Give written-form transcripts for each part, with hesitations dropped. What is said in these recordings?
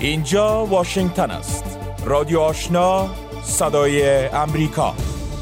اینجا واشنگتن است. رادیو آشنا، صدای امریکا.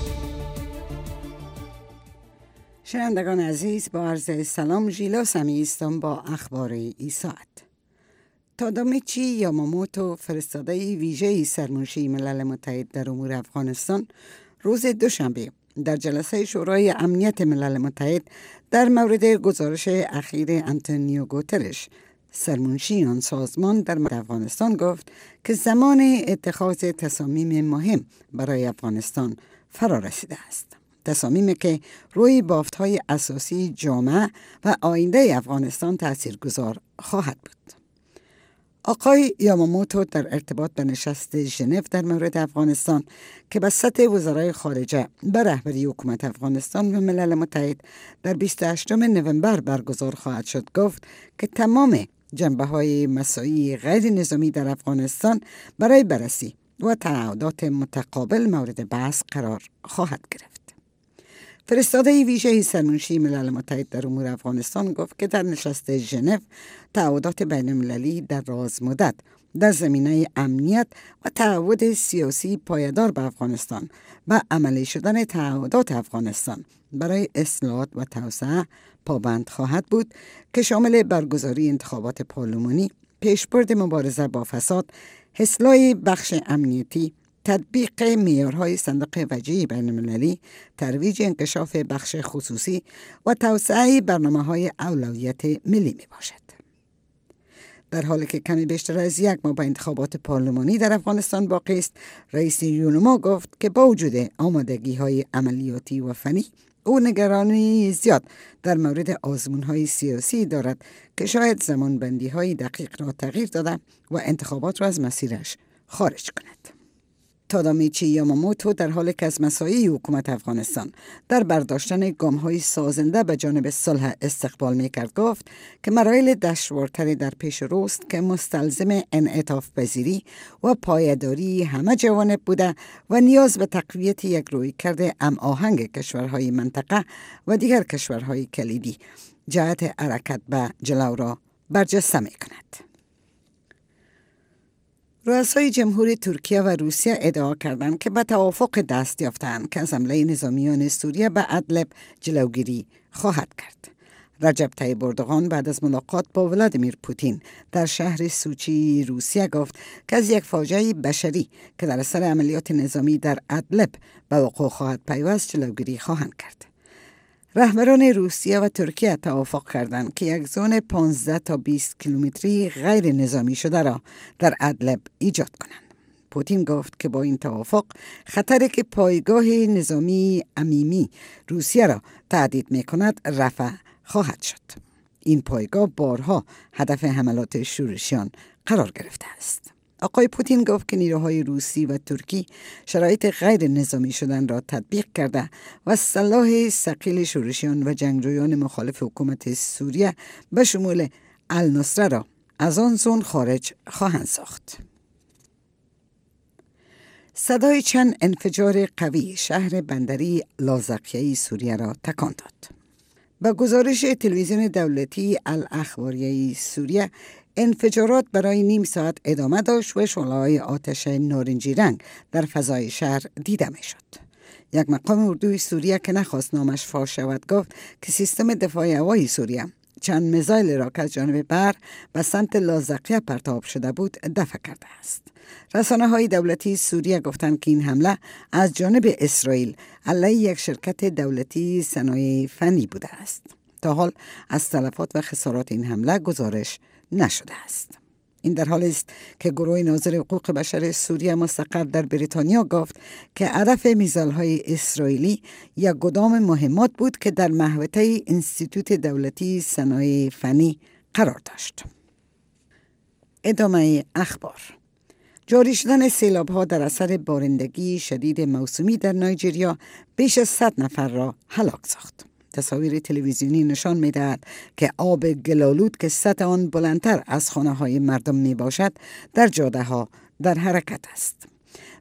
شنوندگان عزیز، با عرض سلام، ژیلا سمی هستم با اخبار این ساعت. تادامیچی یاماموتو، فرستاده ویژه سرمنشی ملل متحد در امور افغانستان، روز دوشنبه در جلسه شورای امنیت ملل متحد در مورد گزارش اخیر آنتونیو گوترش، سرمنشی آن سازمان در افغانستان، گفت که زمان اتخاذ تصامیم مهم برای افغانستان فرا رسیده است. تصامیمی که روی بافت‌های اساسی جامعه و آینده افغانستان تاثیرگذار خواهد بود. آقای یاماموتو در ارتباط به نشست ژنو در مورد افغانستان که به سطح وزرای خارجه به رهبری حکومت افغانستان و ملل متحد در 28 نوامبر برگزار خواهد شد، گفت که تمام جنبه‌های مساعی غیر نظامی در افغانستان برای بررسی و تعهدات متقابل مورد بحث قرار خواهد گرفت. فرستاده ویژه سرمنشی ملل متحد در امور افغانستان گفت که در نشست ژنو تعهدات بین‌المللی در دراز مدت در زمینه امنیت و تعهد سیاسی پایدار به افغانستان و عملی شدن تعهدات افغانستان برای اصلاحات و توسعه پابند خواهد بود که شامل برگزاری انتخابات پارلمانی، پیشبرد مبارزه با فساد، اصلاح بخش امنیتی، تطبیق معیارهای صندوق وجهی بین‌المللی، ترویج انکشاف بخش خصوصی و توسعه برنامه‌های اولویت ملی می باشد. در حالی که کمی بیشتر از یک ماه به انتخابات پارلمانی در افغانستان باقی است، رئیس یونما گفت که با وجود آمادگی‌های عملیاتی و فنی، او نگرانی زیاد در مورد آزمون‌های سیاسی دارد که شاید زمانبندی‌های دقیق را تغییر داده و انتخابات را از مسیرش خارج کند. تادامیچی یاماموتو در حالی که از مساعی حکومت افغانستان در برداشتن گام‌های سازنده به جانب صلح استقبال می‌کرد، گفت که مراحل دشوارتری در پیش روست که مستلزم انعطاف پذیری و پایداری همه جوانب بوده و نیاز به تقویت یک رویکرد هماهنگ کشورهای منطقه و دیگر کشورهای کلیدی جهت حرکت به جلو را برجسته می‌کند. رؤسای جمهوری ترکیه و روسیه ادعا کردند که به توافق دست یافتند که از حمله نظامیان سوریه به ادلب جلوگیری خواهد کرد. رجب طیب اردوغان بعد از ملاقات با ولادیمیر پوتین در شهر سوچی روسیه گفت که از یک فاجعه بشری که در اثر عملیات نظامی در ادلب به وقوع خواهد پیوست جلوگیری خواهند کرد. رهبران روسیه و ترکیه توافق کردند که یک زون 15 تا 20 کیلومتری غیر نظامی شده را در ادلب ایجاد کنند. پوتین گفت که با این توافق خطری که پایگاه نظامی امیمی روسیه را تهدید می کند رفع خواهد شد. این پایگاه بارها هدف حملات شورشیان قرار گرفته است. آقای پوتین گفت که نیروهای روسی و ترکی شرایط غیر نظامی شدن را تطبیق کرده و سلاح ثقیل شورشیان و جنگجویان مخالف حکومت سوریه به شمول النصره را از آن زون خارج خواهند ساخت. صدای چند انفجار قوی شهر بندری لاذقیه سوریه را تکان داد. با گزارش تلویزیون دولتی الاخباریه سوریه، انفجارات برای نیم ساعت ادامه داشت و شعله‌های آتش نارنجی رنگ در فضای شهر دیده می شد. یک مقام اردوی سوریه که نخواست نامش فاش شود گفت که سیستم دفاع هوایی سوریه چند میزایل را که از جانب بر به سمت لاذقیه پرتاب شده بود دفع کرده است. رسانه‌های دولتی سوریه گفتند که این حمله از جانب اسرائیل علیه یک شرکت دولتی صنایع فنی بوده است. تا حال از تلفات و خسارات این حمله گزارش نشده است. این در حالی است که گروه ناظر حقوق بشر سوریه مستقر در بریتانیا گفت که هدف میزایل‌های اسرائیلی یک گدام مهمات بود که در محوطه انستیتوت دولتی صنایع فنی قرار داشت. ادامه اخبار. جاری شدن سیلاب‌ها در اثر بارندگی شدید موسمی در نایجریا بیش از 100 نفر را هلاک ساخت. تصاویر تلویزیونی نشان می‌دهد که آب گلالود که سطح آن بلندتر از خانه‌های مردم می‌باشد در جاده‌ها در حرکت است.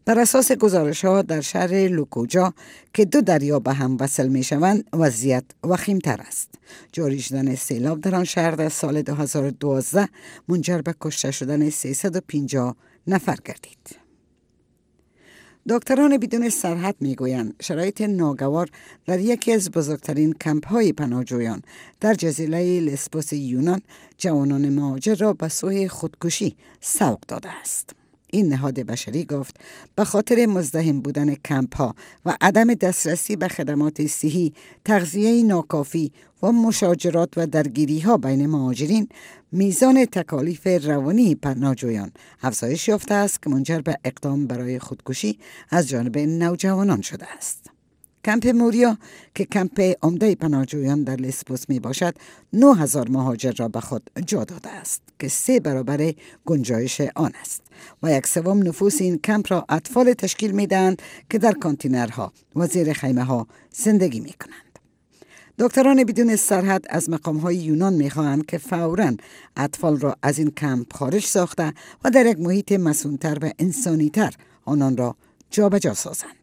بر اساس گزارش‌ها در شهر لوکوجا که 2 دریا به هم وصل می‌شوند وضعیت وخیم‌تر است. جاری شدن سیلاب در آن شهر در سال 2012 منجر به کشته شدن 350 نفر گردید. دکتران بدون سرحد میگویند شرایط ناگوار در یکی از بزرگترین کمپ‌های پناهجویان در جزیره لسبوس یونان جوانان مهاجر را به سوی خودکشی سوق داده است. این نهاد بشری گفت به خاطر مزدحم بودن کمپ‌ها و عدم دسترسی به خدمات صحی، تغذیه ناکافی و مشاجرات و درگیری‌ها بین مهاجرین، میزان تکالیف روانی پناهجویان افزایش یافته است که منجر به اقدام برای خودکشی از جانب نوجوانان شده است. کمپ موریا که کمپ عمده پناهجویان در لسبوس می باشد 9000 مهاجر را به خود جا داده است که 3 برابر گنجایش آن است و 1/3 نفوس این کمپ را اطفال تشکیل می دهند که در کانتینرها و زیر خیمه ها زندگی می کنند. دکتران بدون سرحد از مقام‌های یونان می‌خواهند که فوراً اطفال را از این کمپ خارج ساخته و در یک محیط مسئول‌تر و انسانی‌تر آنان را جابجا سازند.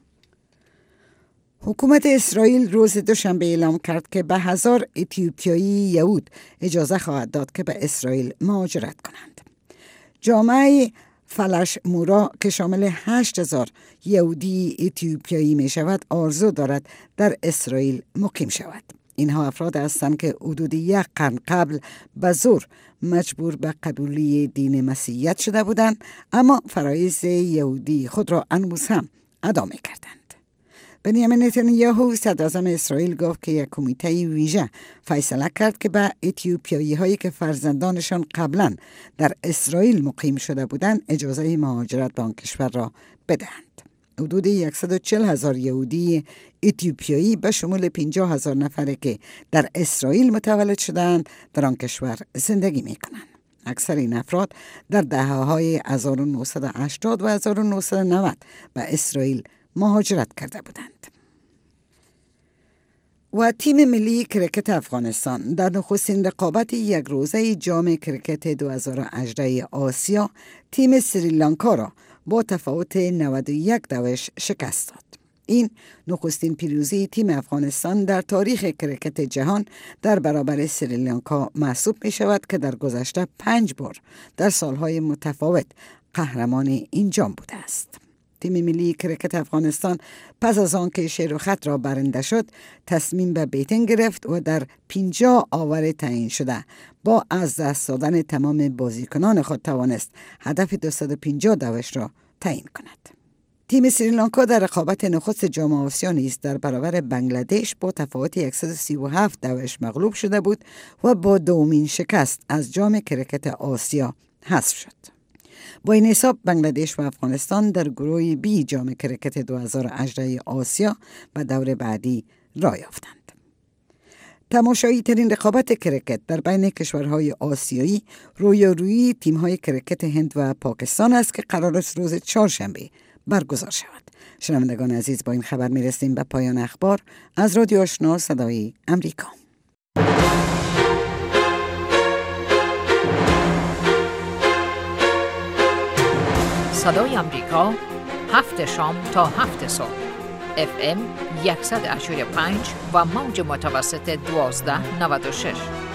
حکومت اسرائیل روز دوشنبه اعلام کرد که به 1000 اتیوپیایی یهود اجازه خواهد داد که به اسرائیل مهاجرت کنند. جامعه فلش مورا که شامل 8000 یهودی اتیوپیایی می شود آرزو دارد در اسرائیل مقیم شود. اینها افراد هستند که حدود 1 قرن قبل به زور مجبور به قبولی دین مسیحیت شده بودند اما فرایض یهودی خود را هنوز هم ادا می کردند. بنیامین نتانیاهو صدراعظم اسرائیل گفت که یک کمیته ویژه فیصله کرد که به اتیوپیایی هایی که فرزندانشان قبلا در اسرائیل مقیم شده بودند اجازه مهاجرت به آن کشور را بدهند. حدود 140,000 یهودی اتیوپیایی به شمول 50,000 نفری که در اسرائیل متولد شدند در آن کشور زندگی می کنند. اکثر این افراد در دهه‌های 1980 و 1990 به اسرائیل مهاجرت کرده بودند. و تیم ملی کرکت افغانستان در نخستین رقابت یک روزه جام کرکت 2018 آسیا تیم سریلانکا را با تفاوت 91 شکست داد. این نخستین پیروزی تیم افغانستان در تاریخ کرکت جهان در برابر سریلانکا محسوب می شود که در گذشته 5 بار در سالهای متفاوت قهرمان این جام بوده است. تیم ملی کرکت افغانستان پس از آن که شیر و خط را برنده شد تصمیم به بیتن گرفت و در 50 آور تعیین شده با از دست دادن تمام بازیکنان خود توانست هدف 250 دوش را تعیین کند. تیم سریلانکا در رقابت نخست جام آسیا نیز در برابر بنگلادش با تفاوت 137 دوش مغلوب شده بود و با دومین شکست از جام کرکت آسیا حذف شد. با این حساب بنگلادش و افغانستان در گروه بی جام کرکت 2018 آسیا و دور بعدی راه یافتند. تماشایی ترین رقابت کرکت در بین کشورهای آسیایی رویارویی تیم‌های کرکت هند و پاکستان است که قرار است روز چهارشنبه برگزار شود. شنوندگان عزیز، با این خبر می‌رسیم به پایان اخبار از رادیو آشنا صدای امریکا. صدای امریکا 7 شام تا 7 صبح FM 100.5 و موج متوسط 1296.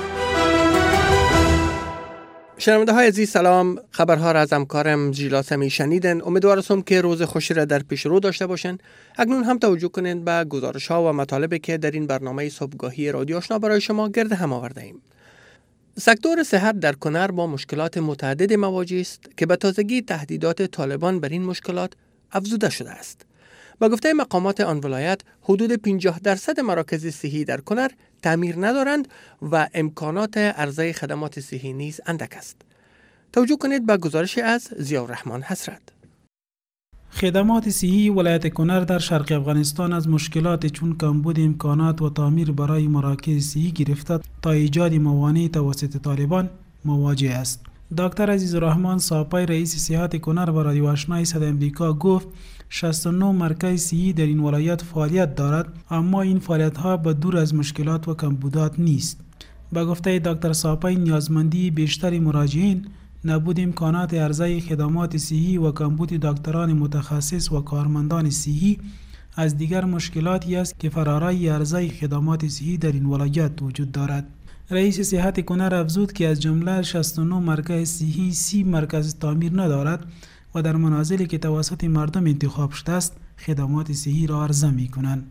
شنونده های عزیز سلام، خبرها را از همکارم ژیلا سمی شنیدن. امیدوارم که روز خوشی را در پیش رو داشته باشند. اکنون هم توجه کنید به گزارش ها و مطالبی که در این برنامه صبحگاهی رادیو آشنا برای شما گرد هم آورده ایم. سکتور صحت در کنر با مشکلات متعدد مواجه است که به تازگی تهدیدات طالبان بر این مشکلات افزوده شده است. با گفته مقامات آن ولایت حدود 50% مراکز صحی در کنر تعمیر ندارند و امکانات عرضه خدمات صحی نیز اندک است. توجه کنید به گزارش از ضیاءالرحمن حسرت. خدمات صحی ولایت کنر در شرق افغانستان از مشکلات چون کمبود امکانات و تعمیر برای مراکز صحی گرفته تا ایجاد موانع توسط طالبان مواجه است. دکتر عزیزالرحمن صاپای رئیس صحت کنر با رادیو آشنای صدای امریکا گفت 69 مرکز صحی در این ولایت فعالیت دارد، اما این فعالیت‌ها به دور از مشکلات و کمبودات نیست. با گفته دکتر صاپای نیازمندی بیشتر مراجعین نبود امکانات عرضه خدمات صحی و کمبود دکتران متخصص و کارمندان صحی از دیگر مشکلاتی است که فرارای عرضه خدمات صحی در این ولایت وجود دارد. رئیس صحت کنر افزود که از جمله 69 مرکز صحی 30 مرکز تعمیر ندارد و در منازلی که توسط مردم انتخاب شده است خدمات صحی را عرضه می کنند.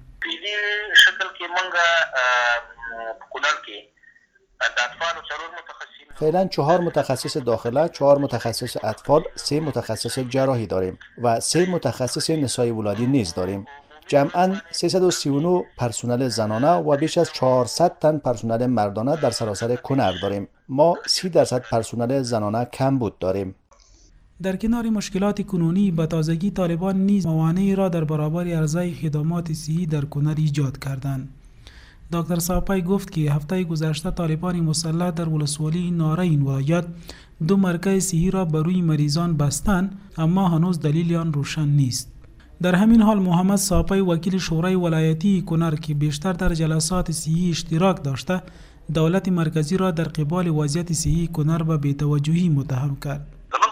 فعلا 4 متخصص داخله، 4 متخصص اطفال، 3 متخصص جراحی داریم و 3 متخصص نسای ولادی نیز داریم. جمعاً 339 پرسنل زنانه و بیش از 400 تن پرسنل مردانه در سراسر کنر داریم. ما 30% پرسنل زنانه کم بود داریم. در کنار مشکلات کنونی به تازگی طالبان نیز موانعی را در برابر عرضه خدمات صحی در کنر ایجاد کردند. دکتر ساپای گفت که هفته گذشته طالبان مسلح در ولسوالی ناره این ولایت 2 مرکز صحی را بر روی مریضان بستند، اما هنوز دلیل آن روشن نیست. در همین حال محمد ساپای وکیل شورای ولایتی کنر که بیشتر در جلسات صحی اشتراک داشته دولت مرکزی را در قبال وضعیت صحی کنر به بی‌توجهی متهم کرد.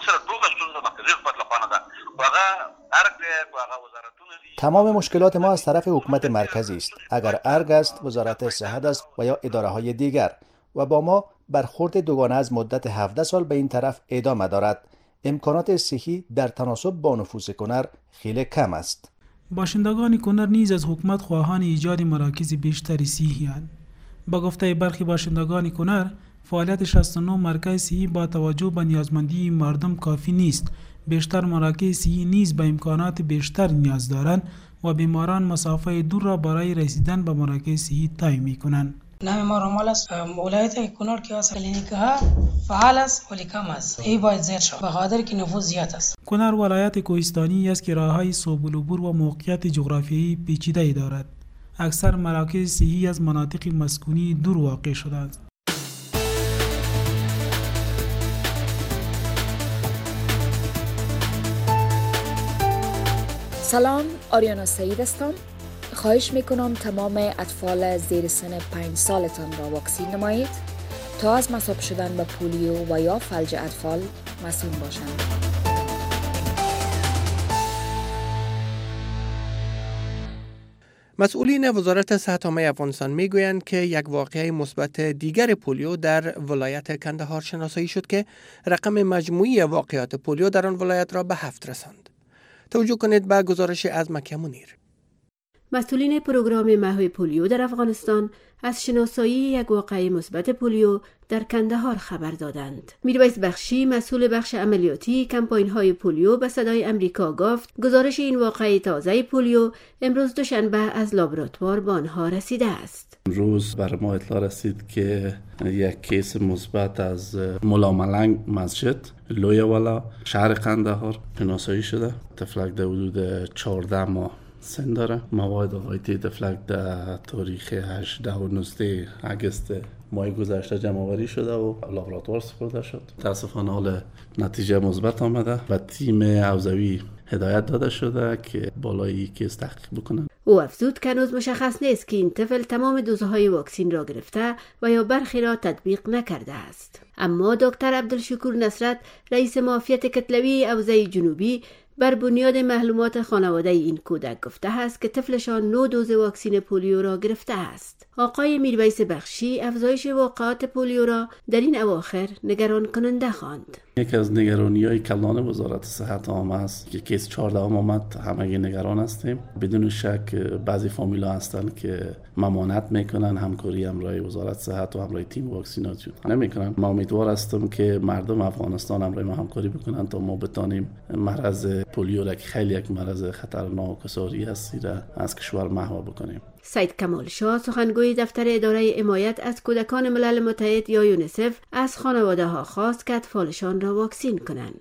تمام مشکلات ما از طرف حکومت مرکزی است. اگر ارگ است، وزارت صحت است و یا اداره های دیگر و با ما برخورد دوگانه از مدت 17 سال به این طرف ادامه دارد. امکانات صحی در تناسب با نفوس کنر خیلی کم است. باشندگان کنر نیز از حکومت خواهان ایجاد مراکز بیشتری صحی اند. با گفته برخی باشندگان کنر، فعالیت 69 مرکز صحی با توجه به نیازمندی مردم کافی نیست. بیشتر مراکز صحی نیز به امکانات بیشتر نیاز دارند و بیماران مسافه دور را برای رسیدن به مراکز صحی طی می‌کنند. نام ما رومال است. ولایت کنر که واسه کلینیک‌ها فعال است ولی کم است. این باید زیاد شود به خاطر که نفوذ زیاد است. کنر ولایت کوهستانی است که راههای صوب العبور و موقعیت جغرافیایی پیچیده‌ای دارد. اکثر مراکز صحی از مناطق مسکونی دور واقع شده‌اند. سلام، آریانا سعید هستم. خواهش میکنم تمام اطفال زیر سن 5 سالتان را واکسین نمایید تا از مصاب شدن به پولیو و یا فلج اطفال مسئول باشند. مسئولین وزارت صحت عامه افغانستان میگویند که یک واقعه مثبت دیگر پولیو در ولایت کندهار شناسایی شد که رقم مجموعی واقعات پولیو در آن ولایت را به 7 رساند. توجه کنید به گزارش از مکه منیر. مسئولین پروگرام محو پولیو در افغانستان از شناسایی یک واقعه مثبت پولیو در کندهار خبر دادند. میرویس بخشی مسئول بخش عملیاتی کمپاین‌های پولیو به صدای امریکا گفت گزارش این واقعه تازه پولیو امروز دوشنبه از لابراتوار به آنها رسیده است. امروز بر ما اطلاع رسید که یک کیس مثبت از مولا ملنگ مسجد لویوالا شهر قندهار شناسایی شده. تفلک در حدود 14 ماه سن داره. مواد آقایتی تفلک در تاریخ 18 و 19 اگست ماه گذشته جمع آوری شده و لابراتوار سپرده شد. متاسفانه حال نتیجه مثبت آمده و تیم حوزوی هدایت داده شده که بالای کیس تحقیق بکنن. او افزود که هنوز مشخص نیست که این طفل تمام دوزهای واکسین را گرفته و یا برخی را تطبیق نکرده است. اما دکتر عبدالشکور نصرت رئیس معافیت کتلوی حوزه جنوبی بر بنیاد معلومات خانواده این کودک گفته است که طفلشان 9 دوز واکسین پولیو را گرفته است. آقای میرویس بخشی افزایش واقعات پولیو را در این اواخر نگران کننده خواند. یکی از نگرانی‌های کلان وزارت صحت عامه است که کیس 14 آمد. همگی نگران هستیم. بدون شک بعضی فامیل‌ها هستند که ممانعت میکنن همکاری همراه وزارت صحت و همراه تیم واکسیناسیون نمیکنن. ما امیدوار هستم که مردم افغانستان همراه ما همکاری بکنن تا ما بتانیم مرض پولیو را که خیلی یک مرض خطرناک و ساری است را از کشور محو بکنیم. سید کمال شاه سخنگوی دفتر اداره حمایت از کودکان ملل متحد یا یونیسف از خانواده ها خواست که اطفالشان را واکسین کنند.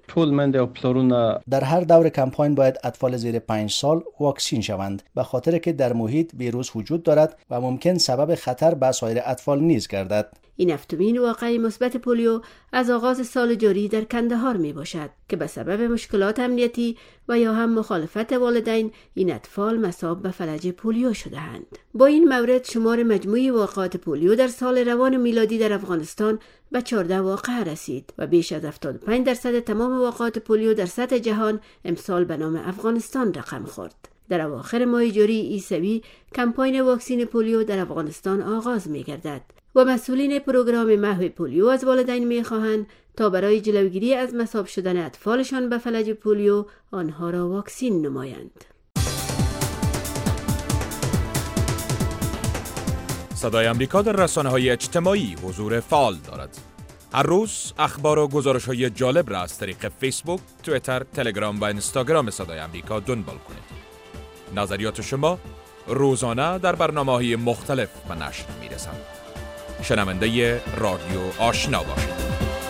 در هر دور کمپاین باید اطفال زیر 5 سال واکسین شوند به خاطر که در محیط ویروس وجود دارد و ممکن سبب خطر به سایر اطفال نیز گردد. این هفتمین واقعه مثبت پولیو از آغاز سال جاری در کندهار می باشد که به سبب مشکلات امنیتی و یا هم مخالفت والدین این اطفال مصاب به فلج پولیو شده‌اند. با این مورد شمار مجموعی واقعات پولیو در سال روان میلادی در افغانستان به 14 واقعه رسید و بیش از 75% تمام واقعات پولیو در سطح جهان امسال به نام افغانستان رقم خورد. در اواخر ماه جاری عیسوی کمپاین واکسین پولیو در افغانستان آغاز می گردد و مسئولین پروگرام محو پولیو از والدین می خواهند تا برای جلوگیری از مصاب شدن اطفالشان به فلج پولیو آنها را واکسین نمایند. صدای آمریکا در رسانه‌های اجتماعی حضور فعال دارد. هر روز اخبار و گزارش‌های جالب را از طریق فیسبوک، توییتر، تلگرام و اینستاگرام صدای آمریکا دنبال کنید. نظریات شما روزانه در برنامه‌های مختلف به نشر می‌رسند. شنونده رادیو آشنا باشید.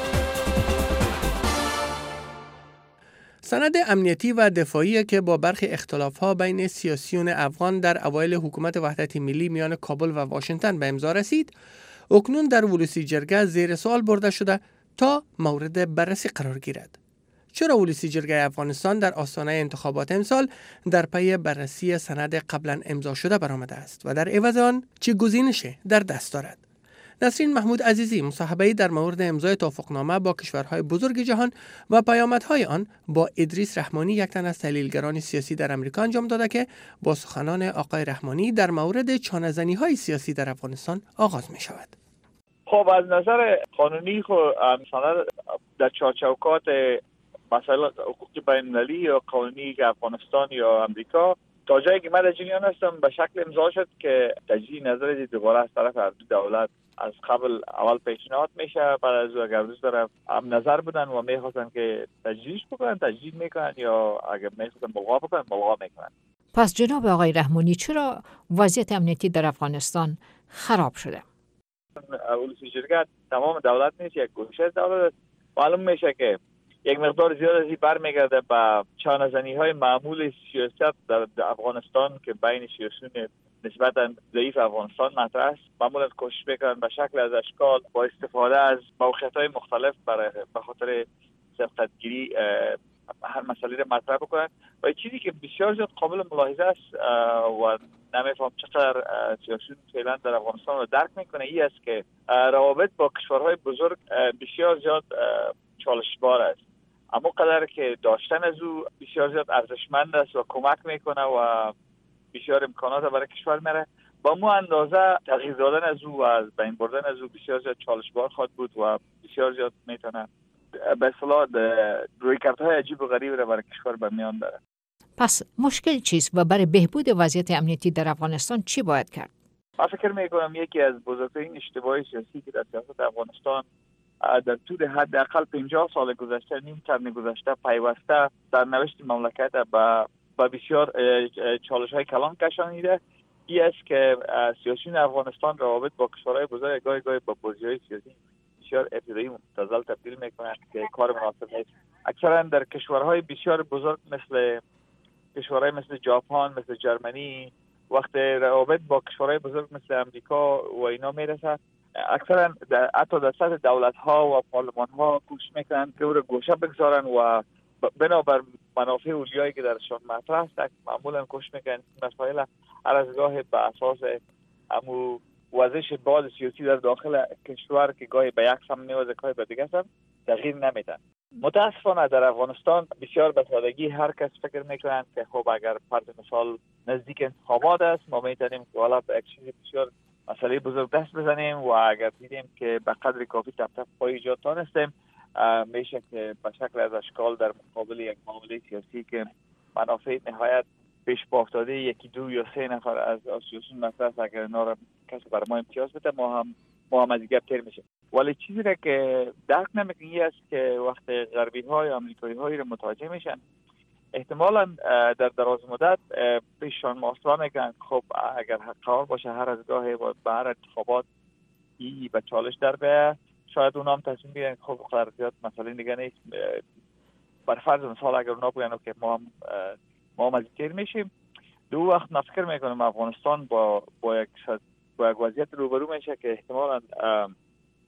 سند امنیتی و دفاعی که با برخی اختلاف‌ها بین سیاسیون افغان در اوایل حکومت وحدت ملی میان کابل و واشنگتن به امضا رسید، اکنون در ولوسی جرگه زیر سوال برده شده تا مورد بررسی قرار گیرد. چرا ولوسی جرگه افغانستان در آستانه انتخابات امسال در پی بررسی سند قبلا امضا شده برآمده است و در عوض آن چه گزینشی در دست دارد؟ نسرین محمود عزیزی مصاحبه‌ای در مورد امضای توافقنامه با کشورهای بزرگ جهان و پیامدهای آن با ادریس رحمانی، یک تن از تحلیلگران سیاسی در امریکا، انجام داده که با سخنان آقای رحمانی در مورد چانه‌زنی‌های سیاسی در افغانستان آغاز می‌شود. خب از نظر قانونی مثلا در چارچوکات مسائل حقوقی بین‌المللی یا قانونی که افغانستان یا امریکا تا جایی که من در جریان هستم به شکل امضا شد که تجدید نظر دوباره از طرف هر دو دولت از قبل اول پیشنهاد میشه، بعد از اگر روز طرف هم نظر بدن و میخواستن که تجدیدش بکنن تجدید میکنن یا اگر میخواستن ملغا بکنن ملغا میکنن. پس جناب آقای رحمانی چرا وضعیت امنیتی در افغانستان خراب شده؟ ولوسی جرگه تمام دولت نیست، یک گوشه از دولت. معلوم میشه که یک مقدار زیاد از این برمیگرده به چانه‌زنی‌های معمول سیاست در افغانستان که بین سیاسیون نسبتاً ضعیف افغانستان مطرح است. معمولاً کوشش میکنن به شکل از اشکال با استفاده از موقعیت‌های مختلف برای به خاطر سبقتگیری هر مسئله را مطرح بکنن و چیزی که بسیار زیاد قابل ملاحظه است و نمیفهم چقدر سیاسیون فعلا در افغانستان رو درک میکنه این است که روابط با کشورهای بزرگ بسیار زیاد چالشبار است. اما قدر که داشتن از او بسیار زیاد ارزشمند است و کمک میکنه و بسیار امکانات برای کشور میره، با مو اندازه تغییر دادن از او و از بین بردن از او بسیار زیاد چالشبار خواهد بود و بسیار زیاد میتونه به اصطلاح رویکردهای عجیب و غریب را برای کشور به میان داره. پس مشکل چیست و برای بهبود وضعیت امنیتی در افغانستان چی باید کرد؟ من فکر میکنم یکی از بزرگترین اشتباهات سیاسی که در سیاست افغانستان در طول حداقل 50 سال گذشته، نیم قرن گذشته پیوسته در نوشت مملکت به بسیار چالش‌های کلان کشانیده. این است که سیاسیون افغانستان روابط با کشورهای بزرگ گاهی با بازی‌های سیاسی بسیار ابتدایی متزل تبدیل میکنند که کار مناسب نیست. اکثرا در کشورهای بسیار بزرگ مثل کشورهای مثل ژاپن، مثل جرمنی، وقتی روابط با کشورهای بزرگ مثل امریکا و اینا میرسه، اکثرا حتی در سطح دولت‌ها و پارلمان‌ها کوشش میکنند که او را گوشه بگذارن و بنابر منافع اولیایی که درشان مطرح است معمولا کوشش میکنند مسائل هر از گاه به اساس امو وضعش باد سیاسی در داخل کشور که گاهی به یک سمت میوازه گاهی به دیگه سمت تغییر نمیدن. متاسفانه در افغانستان بسیار به سادگی هر کس فکر میکنند که خب اگر فرض مثال نزدیک انتخابات است ما میتونیم که حالا به چیز بسیار مسئله بزرگ دست بزنیم و اگر دیدیم که به قدر کافی تپ پای ایجاد تانستیم میشه که به شکل از اشکال در مقابل یک معامله سیاسی که منافع نهایت پیش پا افتاده یکی دو یا سه نفر از سیاسیون مثلا اگر اینا را کسی بر ما امتیاز بده ما هم از دیگه تر میشه. ولی چیزی را که درک نمیکنه این است که وقت غربی ها یا امریکایی هایی را متوجه میشن احتمالاً در دراز مدت پیششان محاسبه میکنن خب اگر حقیقت باشه هر از گاهی و به هر انتخابات ای به چالش در بیه شاید اونا هم تصمیم بگیرن خب قدر زیاد مسئله دیگه نیست. بر فرض مثال اگر اونا بگن که ما هم از تیر میشیم دو وقت نفکر میکنم افغانستان با یک وضعیت روبرو میشه که احتمالاً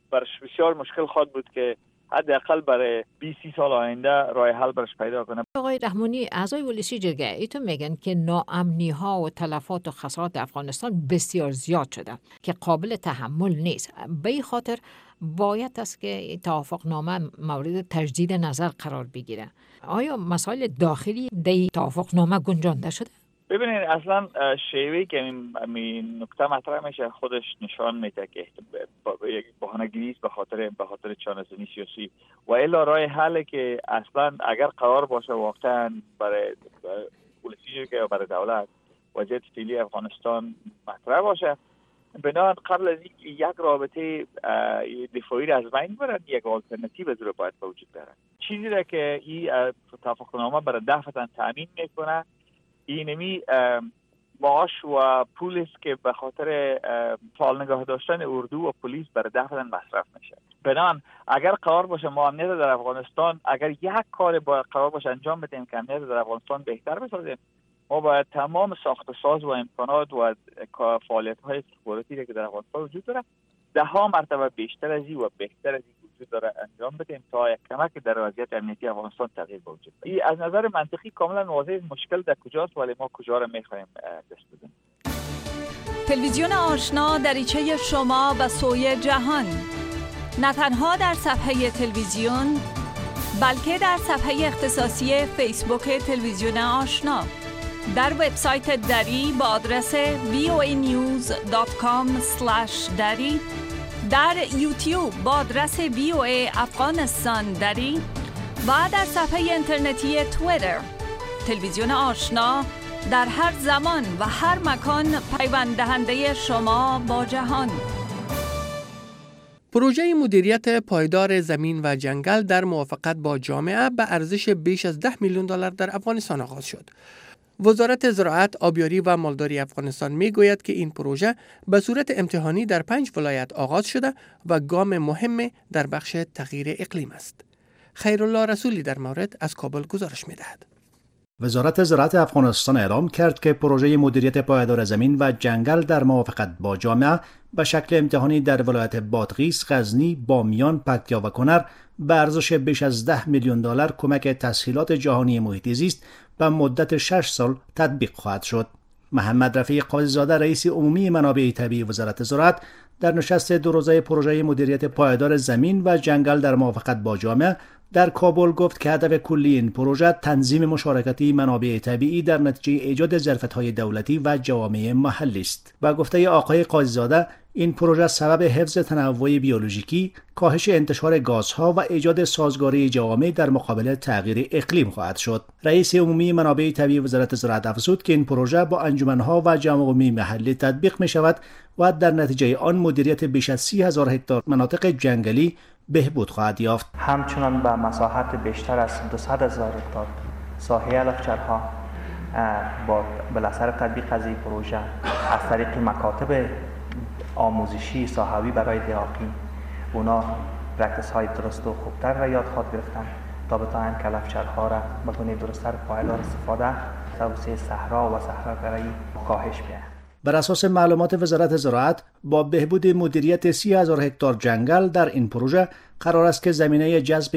برش بسیار مشکل خواهد بود که حداقل برای 20 سال آینده راه حل برش پیدا کنه. آقای رحمانی، اعضای ولسی جرگه ایتون میگن که ناامنی ها و تلفات و خسارات افغانستان بسیار زیاد شده که قابل تحمل نیست. به این خاطر باید است که توافقنامه مورد تجدید نظر قرار بگیره. آیا مسائل داخلی در توافقنامه گنجانده شده؟ ببینید اصلا شیوهی که این نکته مطرح میشه خودش نشان میده که یک بهانه‌گیری است به خاطر چانه‌زنی سیاسی و الا راه حل که اصلا اگر قرار باشه واقعا برای ولسی که برای دولت وضعیت فعلی افغانستان مطرح باشه، بنابراین قبل از یک رابطه دفاعی از بین برد یک آلترناتیو از رو باید وجود داره. چیزی را که این توافقنامه برای دفعه تامین میکنه اینمی معاش و پول است که به خاطر فعال نگاه داشتن اردو و پلیس برای دفعه مصرف میشه. بنابراین اگر قرار باشه ما امنیت در افغانستان، اگر یک کار قرار باشه انجام بدیم که امنیت در افغانستان بهتر بسازیم، ما باید تمام ساخت و ساز و امکانات و فعالیت‌های استخباراتی که در افغانستان وجود داره 10 مرتبه بیشتر از این و بهتر از این وجود داره انجام بدیم تا یک کمک در وضعیت امنیتی افغانستان تغییر وجود بیاید. این از نظر منطقی کاملا واضحه مشکل در کجاست، ولی ما کجا را می‌خوایم دست بدیم. تلویزیون آشنا دریچه شما به سوی جهان، نه تنها در صفحه تلویزیون بلکه در صفحه اختصاصی فیسبوک تلویزیون آشنا، در وبسایت دری با آدرس voanews.com/dari، در یوتیوب با آدرس VOA افغانستان دری و در صفحه اینترنتی توییتر. تلویزیون آشنا در هر زمان و هر مکان پیوند دهنده شما با جهان. پروژه مدیریت پایدار زمین و جنگل در موافقت با جامعه به ارزش بیش از $10 میلیون در افغانستان آغاز شد. وزارت زراعت، آبیاری و مالداری افغانستان میگوید که این پروژه به صورت امتحانی در 5 ولایت آغاز شده و گام مهم در بخش تغییر اقلیم است. خیرالله رسولی در مورد از کابل گزارش می‌دهد. وزارت زراعت افغانستان اعلام کرد که پروژه مدیریت پایدار زمین و جنگل در موافقت با جامعه به شکل امتحانی در ولایت بادغیس، غزنی، بامیان، پکتیا و کنر به ارزش بیش از $10 میلیون کمک تسهیلات جهانی محیط زیست به مدت 6 سال تطبیق خواهد شد. محمد رفیع قاضی‌زاده رئیس عمومی منابع طبیعی وزارت زراعت در نشست 2 روزه پروژه مدیریت پایدار زمین و جنگل در موافقت با جامعه در کابل گفت که هدف کلی این پروژه تنظیم مشارکتی منابع طبیعی در نتیجه ایجاد ظرفیت‌های دولتی و جوامع محلی است. با گفته آقای قاضی‌زاده این پروژه سبب حفظ تنوع بیولوژیکی، کاهش انتشار گازها و ایجاد سازگاری جوامع در مقابل تغییر اقلیم خواهد شد. رئیس عمومی منابع طبیعی وزارت زراعت افزود که این پروژه با انجمن‌ها و جوامع محلی تطبیق می‌شود و در نتیجه آن مدیریت بیش از 30,000 هکتار مناطق جنگلی بهبود خواهد یافت. همچنان به مساحت بیشتر از 200,000 هکتار ساحه علفچرها با بالاثر تطبیق از این پروژه از طریق مکاتب آموزشی ساحوی برای دهاقین اونا پرکتس های درست و خوبتر را یاد خواهد گرفتن تا بتوانند که علفچرها را به گونه درست‌تر پایدار استفاده توسعه صحرا و صحراگرایی کاهش بیاید. بر اساس معلومات وزارت زراعت با بهبود مدیریت 30,000 هکتار جنگل در این پروژه قرار است که زمینه جذب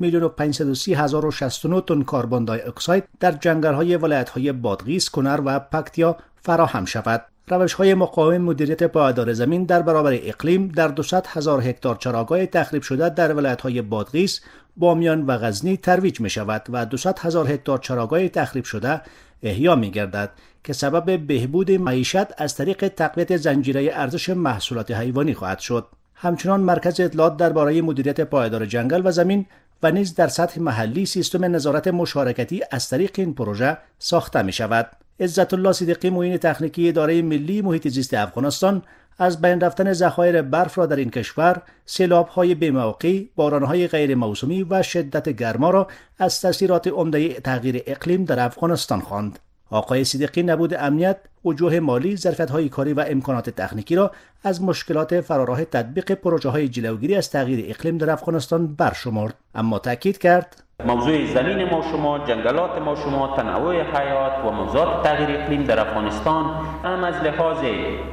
1,530,069 تن کربن دی اکساید در جنگل‌های ولایت‌های بادغیس، کنر و پکتیا فراهم شود. روش‌های مقاوم مدیریت پایدار زمین در برابر اقلیم در 200,000 هکتار چراگاه تخریب شده در ولایت‌های بادغیس، بامیان و غزنی ترویج می‌شود و 200,000 هکتار چراگاه تخریب شده احیا می‌گردد که سبب بهبود معیشت از طریق تقویت زنجیره ارزش محصولات حیوانی خواهد شد. همچنان مرکز اطلاعات درباره مدیریت پایدار جنگل و زمین و نیز در سطح محلی سیستم نظارت مشارکتی از طریق این پروژه ساخته می‌شود. عزت الله صدیقی معین تکنیکی اداره ملی محیط زیست افغانستان از بین رفتن ذخایر برف را در این کشور، سیلاب‌های بی‌موقع، باران‌های غیر موسمی و شدت گرما را از تأثیرات عمده تغییر اقلیم در افغانستان خواند. آقای صدیقی نبود امنیت، وجوه مالی، ظرفیت‌های کاری و امکانات تکنیکی را از مشکلات فراراه تطبیق پروژه‌های جلوگیری از تغییر اقلیم در افغانستان برشمرد، اما تاکید کرد موضوع زمین ما شما، جنگلات ما شما، تنوع حیات و موضوعات تغییر اقلیم در افغانستان هم از لحاظ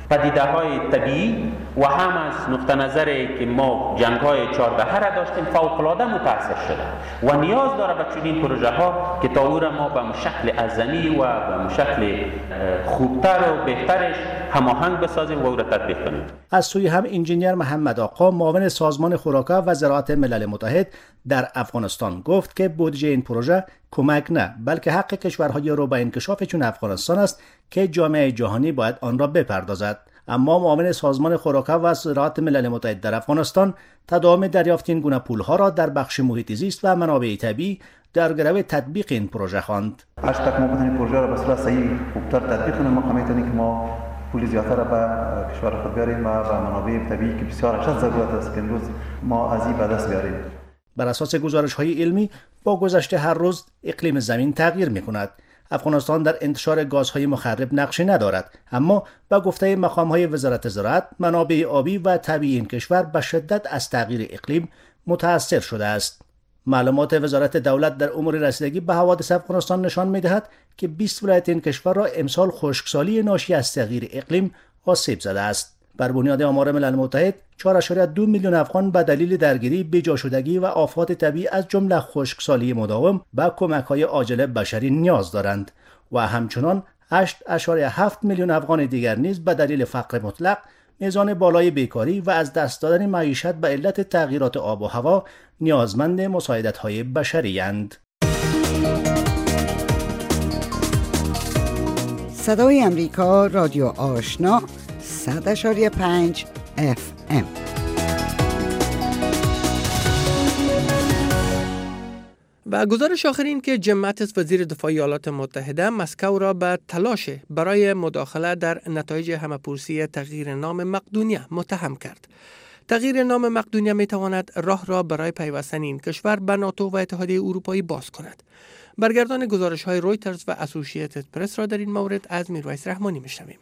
پدیده های طبیعی و هم از نقطه نظری که ما جنگ های 14 را داشتیم فوق العاده متاثر شده و نیاز داره به چنین پروژه ها که تا او را ما به شکل ازنی و به شکل خوبتر و بهترش هماهنگ بسازیم و او را تطبیق کنیم. از سوی هم انجینیر محمد آقا معاون سازمان خوراک و زراعت ملل متحد در افغانستان گفت که بودجه این پروژه کمک نه بلکه حق کشورهای رو به انکشاف چون افغانستان است که جامعه جهانی باید آن را بپردازد. اما معاون سازمان خوراک و زراعت ملل متحد در افغانستان تداوم دریافت این گونه پولها را در بخش محیط زیست و منابع طبیعی در گرو تطبیق این پروژه خواند. هر تک ما بتونیم پروژه را به صورت صحیح خوبتر تطبیق کنیم، ما میتونیم که ما پول زیادتر را به کشور خود بیاریم و به منابع طبیعی که بسیار اشد ضرورت است که امروز ما از این به دست بیاریم. بر اساس گزارش‌های علمی با گذشت هر روز اقلیم زمین تغییر می‌کند. افغانستان در انتشار گازهای مخرب نقشی ندارد، اما با گفته مقام‌های وزارت زراعت منابع آبی و طبیعی این کشور به شدت از تغییر اقلیم متأثر شده است. معلومات وزارت دولت در امور رسیدگی به حوادث افغانستان نشان می‌دهد که 20 ولایت این کشور را امسال خشکسالی ناشی از تغییر اقلیم آسیب زده است. بر بنیاد آمار ملل متحد 4.2 میلیون افغان به دلیل درگیری، بی‌جاشدگی و آفات طبیعی از جمله خشکسالی مداوم به کمک‌های عاجل بشری نیاز دارند و همچنان 8.7 میلیون افغان دیگر نیز به دلیل فقر مطلق، میزان بالای بیکاری و از دست دادن معیشت به علت تغییرات آب و هوا نیازمند مساعدت‌های بشری اند. صدای امریکا، رادیو آشنا، 100.5 FM. و گزارش آخر این که جیم ماتیس وزیر دفاع ایالات متحده مسکو را به تلاش برای مداخله در نتایج همه‌پرسی تغییر نام مقدونیه متهم کرد. تغییر نام مقدونیه می تواند راه را برای پیوستن این کشور به ناتو و اتحادیه اروپایی باز کند. برگردان گزارش های رویترز و اسوسییتد پرس را در این مورد از میرویس رحمانی میشنویم.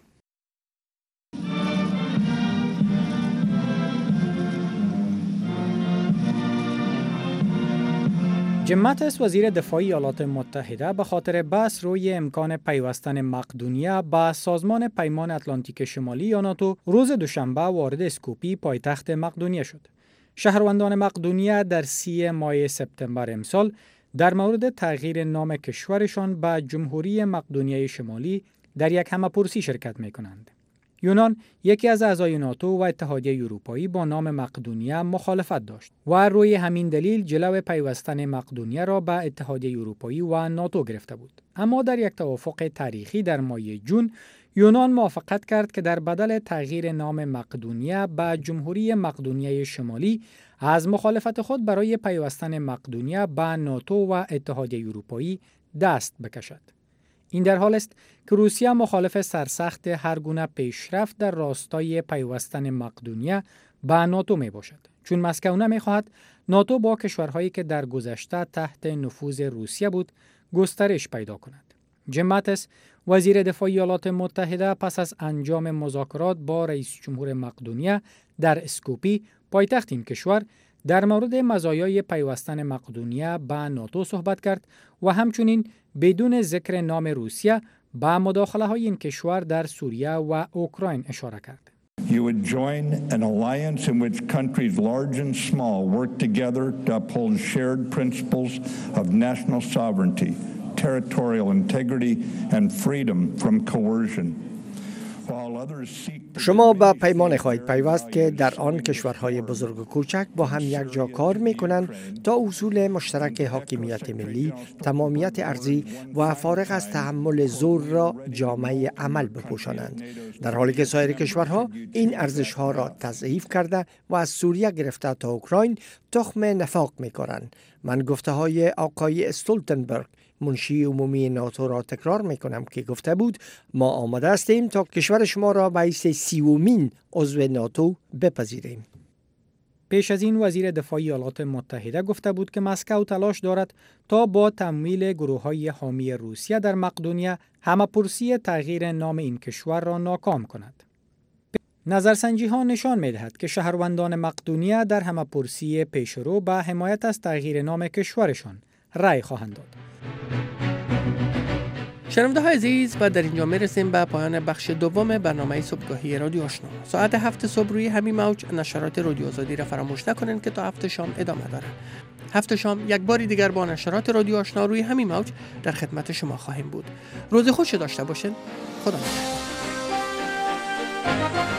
جیم ماتیس وزیر دفاع ایالات متحده به خاطر بحث روی امکان پیوستن مقدونیه به سازمان پیمان اتلانتیک شمالی یا ناتو روز دوشنبه وارد اسکوپی پایتخت مقدونیه شد. شهروندان مقدونیه در 30 ماه سپتامبر امسال در مورد تغییر نام کشورشان به جمهوری مقدونیه شمالی در یک همه‌پرسی شرکت می‌کنند. یونان یکی از اعضای ناتو و اتحادیه اروپایی با نام مقدونیه مخالفت داشت و روی همین دلیل جلو پیوستن مقدونیه را به اتحادیه اروپایی و ناتو گرفته بود. اما در یک توافق تاریخی در ماه جون یونان موافقت کرد که در بدل تغییر نام مقدونیه به جمهوری مقدونیه شمالی از مخالفت خود برای پیوستن مقدونیه به ناتو و اتحادیه اروپایی دست بکشد. این در حال است که روسیه مخالف سرسخت هر گونه پیشرفت در راستای پیوستن مقدونیه به ناتو می باشد، چون مسکو نمی خواهد ناتو با کشورهایی که در گذشته تحت نفوذ روسیه بود گسترش پیدا کند. جیم ماتیس وزیر دفاع ایالات متحده پس از انجام مذاکرات با رئیس جمهور مقدونیه در اسکوپی پایتخت این کشور در مورد مزایای پیوستن مقدونیه به ناتو صحبت کرد و همچنین بدون ذکر نام روسیه به مداخله های این کشور در سوریه و اوکراین اشاره کرد. You would join an alliance in which countries large and small work together to uphold shared principles of national sovereignty, territorial integrity and freedom from coercion. شما به پیمان خواهید پیوست که در آن کشورهای بزرگ و کوچک با هم یک جا کار میکنند تا اصول مشترک حاکمیت ملی، تمامیت ارضی و فارغ از تحمل زور را جامعه عمل بپوشانند، در حالی که سایر کشورها این ارزش‌ها را تضعیف کرده و از سوریه گرفته تا اوکراین تخم نفاق میکنند. من گفته‌های آقای استولتنبرگ منشی عمومی ناتو را تکرار میکنم که گفته بود ما آماده هستیم تا کشور شما را به حیث 30مین عضو ناتو بپذیریم. پیش از این وزیر دفاع ایالات متحده گفته بود که مسکو تلاش دارد تا با تمویل گروه‌های حامی روسیه در مقدونیه همه‌پرسی تغییر نام این کشور را ناکام کند. نظرسنجی ها نشان می‌دهد که شهروندان مقدونیه در همه‌پرسی پیشرو به حمایت از تغییر نام کشورشان رأی خواهند داد. شنونده های عزیز، و در اینجا میرسیم به پایان بخش دوم برنامه صبحگاهی رادیو آشنا. ساعت 7 صبح روی همین موج نشرات رادیو آزادی را فراموش نکنین که تا 7 شام ادامه داره. 7 شام یک باری دیگر با نشرات رادیو آشنا روی همین موج در خدمت شما خواهیم بود. روز خوش داشته باشین. خدا نگهدار.